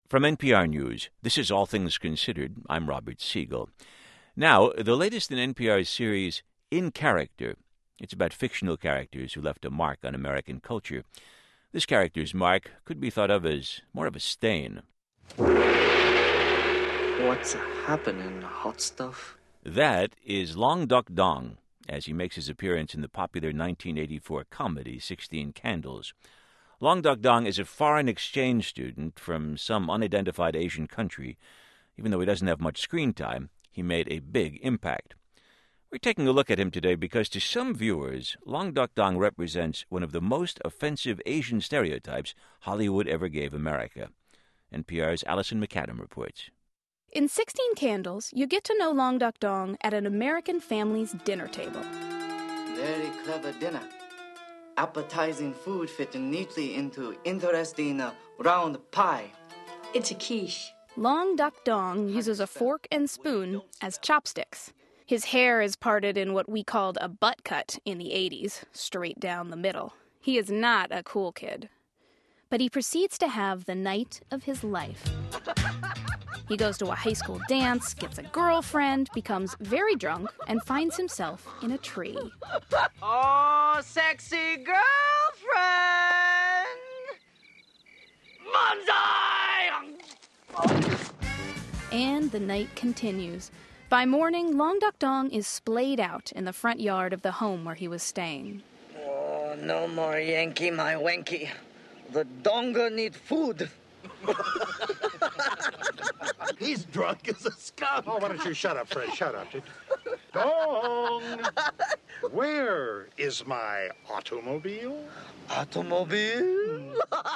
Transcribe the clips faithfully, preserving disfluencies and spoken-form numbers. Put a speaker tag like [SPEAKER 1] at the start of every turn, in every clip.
[SPEAKER 1] From N P R News, this is All Things Considered. I'm Robert Siegel. Now, the latest in N P R's series, In Character. It's about fictional characters who left a mark on American culture. This character's mark could be thought of as more of a stain.
[SPEAKER 2] What's happening, hot stuff?
[SPEAKER 1] That is Long Duck Dong, as he makes his appearance in the popular nineteen eighty-four comedy Sixteen Candles. Long Duck Dong is a foreign exchange student from some unidentified Asian country. Even though he doesn't have much screen time, he made a big impact. We're taking a look at him today because to some viewers, Long Duck Dong represents one of the most offensive Asian stereotypes Hollywood ever gave America. N P R's Alison McAdam reports.
[SPEAKER 3] In Sixteen Candles, you get to know Long Duck Dong at an American family's dinner table.
[SPEAKER 4] Very clever dinner. Appetizing food fitting neatly into interesting uh, round pie.
[SPEAKER 5] It's a quiche.
[SPEAKER 3] Long Duck Dong uses a fork and spoon as chopsticks. His hair is parted in what we called a butt cut in the eighties, straight down the middle. He is not a cool kid. But he proceeds to have the night of his life. He goes to a high school dance, gets a girlfriend, becomes very drunk, and finds himself in a tree.
[SPEAKER 4] Oh, sexy girlfriend! Banzai!
[SPEAKER 3] And the night continues. By morning, Long Duck Dong is splayed out in the front yard of the home where he was staying.
[SPEAKER 4] Oh, no more Yankee, my wanky. The donga need food.
[SPEAKER 6] He's drunk as a skunk. Oh, why don't you shut up, Fred? Shut up, dude. Dong! Where is my automobile?
[SPEAKER 4] Automobile?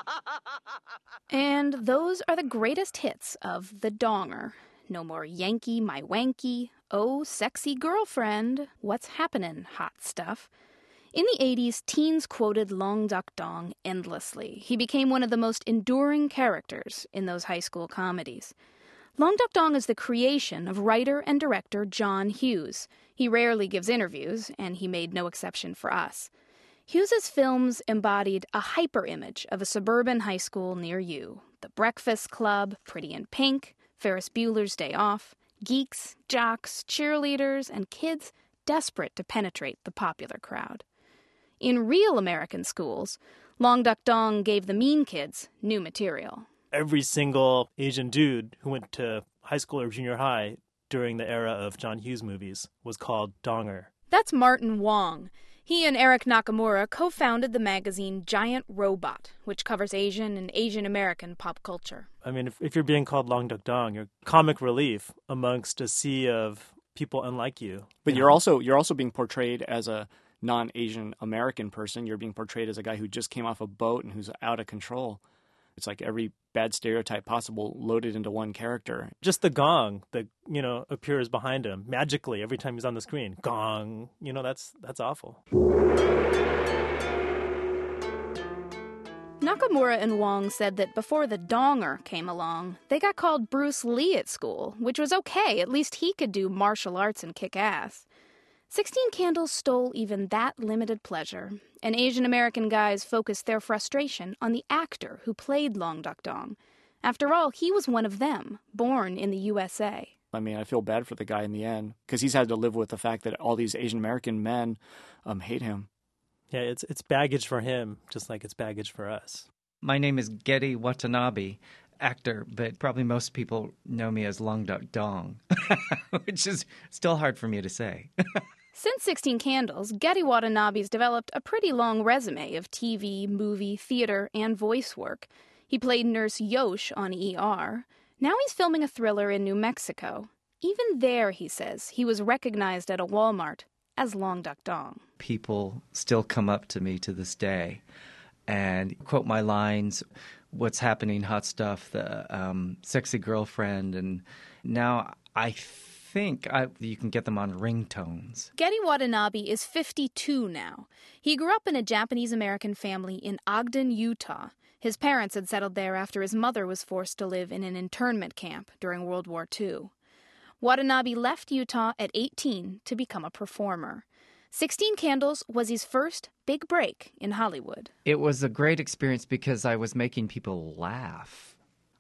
[SPEAKER 3] And those are the greatest hits of The Donger. No more Yankee, my wanky. Oh, sexy girlfriend. What's happening, hot stuff? In the eighties, teens quoted Long Duck Dong endlessly. He became one of the most enduring characters in those high school comedies. Long Duck Dong is the creation of writer and director John Hughes. He rarely gives interviews, and he made no exception for us. Hughes's films embodied a hyper-image of a suburban high school near you. The Breakfast Club, Pretty in Pink, Ferris Bueller's Day Off, geeks, jocks, cheerleaders, and kids desperate to penetrate the popular crowd. In real American schools, Long Duck Dong gave the mean kids new material.
[SPEAKER 7] Every single Asian dude who went to high school or junior high during the era of John Hughes movies was called Donger.
[SPEAKER 3] That's Martin Wong. He and Eric Nakamura co-founded the magazine Giant Robot, which covers Asian and Asian American pop culture.
[SPEAKER 7] I mean, if, if you're being called Long Duck Dong, you're comic relief amongst a sea of people unlike you.
[SPEAKER 8] But you're also you're also being portrayed as a non-Asian American person. You're being portrayed as a guy who just came off a boat and who's out of control. It's like every bad stereotype possible loaded into one character.
[SPEAKER 7] Just the gong that, you know, appears behind him magically every time he's on the screen. Gong. You know, that's that's awful.
[SPEAKER 3] Nakamura and Wong said that before the Donger came along, they got called Bruce Lee at school, which was okay. At least he could do martial arts and kick ass. Sixteen Candles stole even that limited pleasure, and Asian American guys focused their frustration on the actor who played Long Duck Dong. After all, he was one of them, born in the U S A.
[SPEAKER 8] I mean, I feel bad for the guy in the end, because he's had to live with the fact that all these Asian American men um, hate him.
[SPEAKER 7] Yeah, it's it's baggage for him, just like it's baggage for us.
[SPEAKER 9] My name is Getty Watanabe, actor, but probably most people know me as Long Duck Dong, which is still hard for me to say.
[SPEAKER 3] Since Sixteen Candles, Getty Watanabe's developed a pretty long resume of T V, movie, theater, and voice work. He played Nurse Yosh on E R. Now he's filming a thriller in New Mexico. Even there, he says, he was recognized at a Walmart as Long Duck Dong.
[SPEAKER 9] People still come up to me to this day and quote my lines, what's happening, hot stuff, the um, sexy girlfriend, and now I think I, you can get them on ringtones.
[SPEAKER 3] Getty Watanabe is fifty-two now. He grew up in a Japanese-American family in Ogden, Utah. His parents had settled there after his mother was forced to live in an internment camp during World War Two. Watanabe left Utah at eighteen to become a performer. Sixteen Candles was his first big break in Hollywood.
[SPEAKER 9] It was a great experience because I was making people laugh.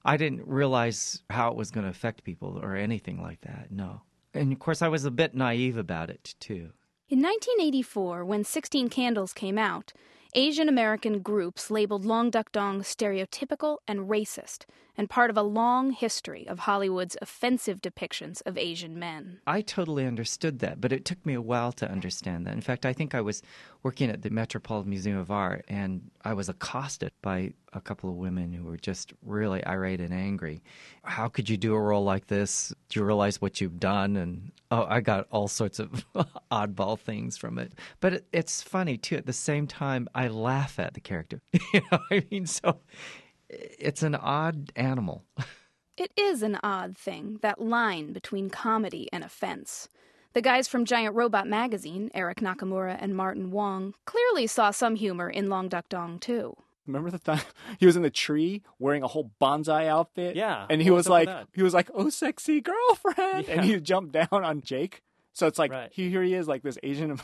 [SPEAKER 9] I didn't realize how it was going to affect people or anything like that, no. And, of course, I was a bit naive about it, too.
[SPEAKER 3] In nineteen eighty-four, when sixteen Candles came out, Asian American groups labeled Long Duck Dong stereotypical and racist, and part of a long history of Hollywood's offensive depictions of Asian men.
[SPEAKER 9] I totally understood that, but it took me a while to understand that. In fact, I think I was working at the Metropolitan Museum of Art, and I was accosted by a couple of women who were just really irate and angry. How could you do a role like this? Do you realize what you've done? And oh, I got all sorts of oddball things from it. But it, it's funny, too. At the same time, I laugh at the character. You know, I mean, so it's an odd animal.
[SPEAKER 3] It is an odd thing, that line between comedy and offense. The guys from Giant Robot magazine, Eric Nakamura and Martin Wong, clearly saw some humor in Long Duck Dong, too.
[SPEAKER 8] Remember the time he was in the tree wearing a whole bonsai outfit?
[SPEAKER 7] Yeah.
[SPEAKER 8] And he
[SPEAKER 7] what
[SPEAKER 8] was
[SPEAKER 7] up
[SPEAKER 8] like,
[SPEAKER 7] with that?
[SPEAKER 8] he was like, oh, sexy girlfriend.
[SPEAKER 7] Yeah.
[SPEAKER 8] And he jumped down on Jake. So it's like,
[SPEAKER 7] Right.
[SPEAKER 8] he, here he is, like this Asian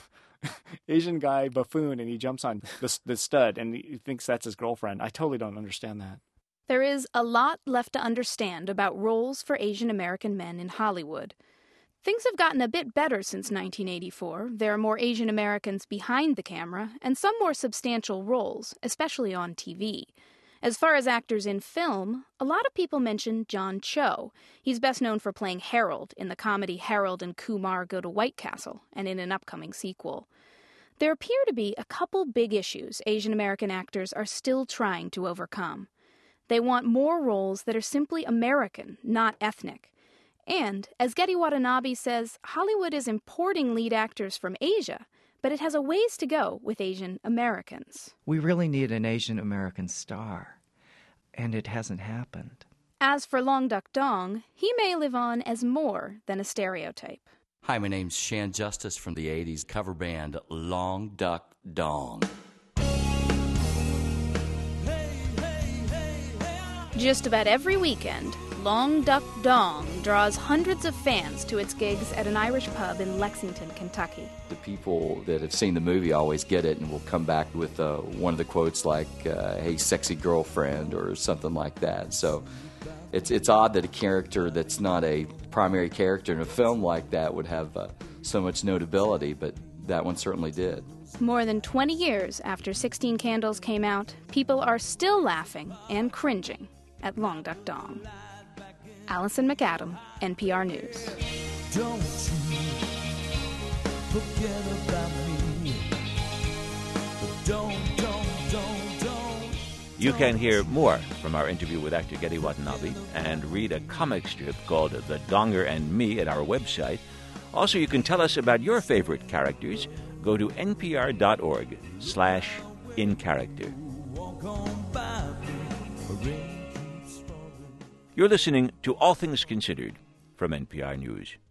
[SPEAKER 8] Asian guy buffoon, and he jumps on the, the stud, and he thinks that's his girlfriend. I totally don't understand that.
[SPEAKER 3] There is a lot left to understand about roles for Asian American men in Hollywood. Things have gotten a bit better since nineteen eighty-four. There are more Asian Americans behind the camera, and some more substantial roles, especially on T V. As far as actors in film, a lot of people mention John Cho. He's best known for playing Harold in the comedy Harold and Kumar Go to White Castle, and in an upcoming sequel. There appear to be a couple big issues Asian American actors are still trying to overcome. They want more roles that are simply American, not ethnic. And, as Getty Watanabe says, Hollywood is importing lead actors from Asia, but it has a ways to go with Asian Americans.
[SPEAKER 9] We really need an Asian American star, and it hasn't happened.
[SPEAKER 3] As for Long Duck Dong, he may live on as more than a stereotype.
[SPEAKER 5] Hi, my name's Shan Justice from the eighties cover band Long Duck Dong.
[SPEAKER 3] Just about every weekend, Long Duck Dong draws hundreds of fans to its gigs at an Irish pub in Lexington, Kentucky.
[SPEAKER 5] The people that have seen the movie always get it and will come back with uh, one of the quotes like, uh, hey, sexy girlfriend, or something like that. So it's it's odd that a character that's not a primary character in a film like that would have uh, so much notability, but that one certainly did.
[SPEAKER 3] More than twenty years after sixteen Candles came out, people are still laughing and cringing at Long Duck Dong. Allison McAdam, N P R News.
[SPEAKER 10] Don't you forget about me. Don't, don't, don't, don't.
[SPEAKER 1] You can hear more from our interview with actor Getty Watanabe and read a comic strip called The Donger and Me at our website. Also, you can tell us about your favorite characters. Go to npr.org slash in character. You're listening to All Things Considered from N P R News.